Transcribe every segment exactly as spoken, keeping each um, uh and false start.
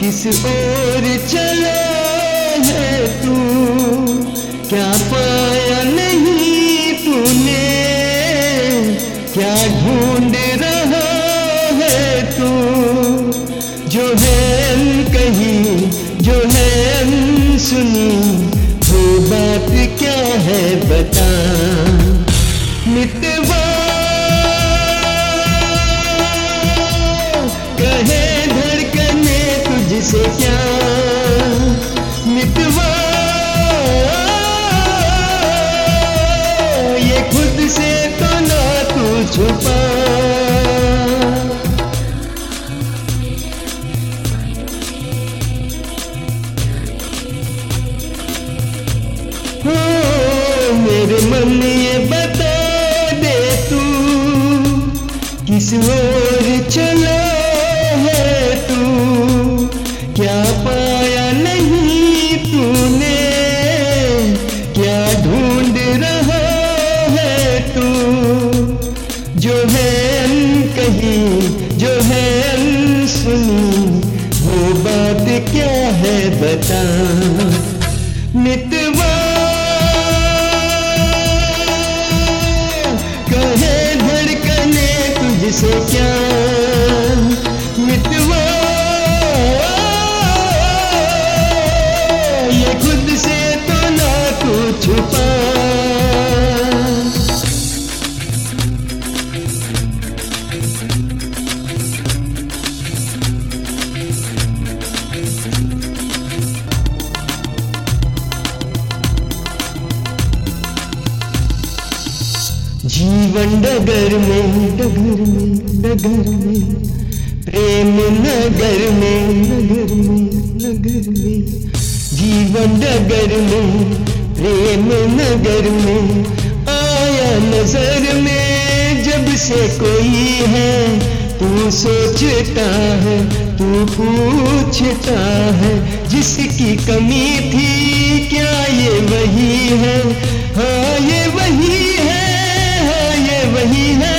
किस ओर चला है तू, क्या पाया नहीं तूने, क्या ढूंढ रहा है तू। जो है अनकही, जो है अनसुनी, वो बात क्या है बता। मितवा कहे धड़कने तुझसे क्या, मितवा ये खुद से तो ना तू छुपा। हो मेरे मन ये बता दे तू, किस ओर चला है तू, क्या पाया नहीं तूने, क्या ढूंढ रहा है तू। जो है अनकही, जो है अनसुनी, वो बात क्या है बता। मितवा कहे धड़कने तुझसे क्या, मितवा ये खुद से तो ना तू छुपा। जीवन डगर में, डगर में, डगर में, प्रेम नगर में, नगर में, नगर में। जीवन डगर में, प्रेम नगर में, आया नजर में जब से कोई है। तू सोचता है, तू पूछता है, जिसकी कमी थी क्या ये वही है। हाँ ये वही है, वही है।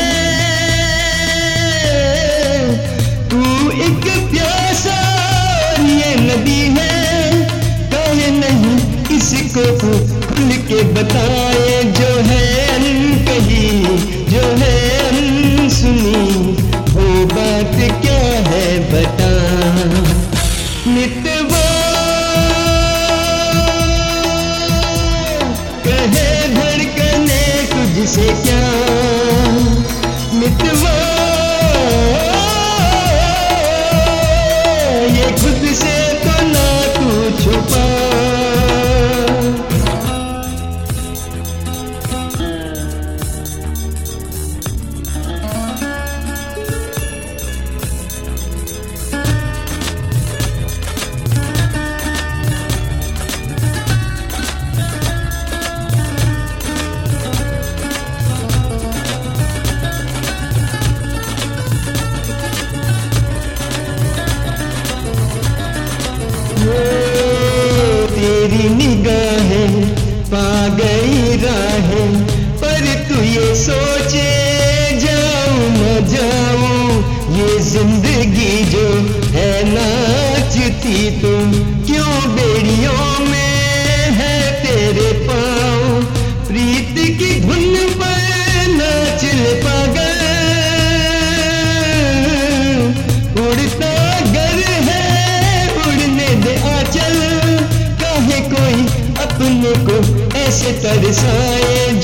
तू एक प्यासा ये नदी है, कहे नहीं इसको तू खुल के बताए। जो है अनकही, जो है अनसुनी, वो बात क्या है बता। मितवा कहे धड़कने तुझसे क्या, मितवा ये खुद से तो ना तू छुपा। तेरी निगाहें पा गई राहें, पर तू ये सोचे जाऊं न जाऊं। ये जिंदगी जो है नाचती तो क्यों बेड़ियों में है तेरे पाँव। प्रीत की धुन पर नाच ले पागल, उड़ता गर है उड़ने दे आंचल। काहे कोई अपने को ऐसे तरसाए,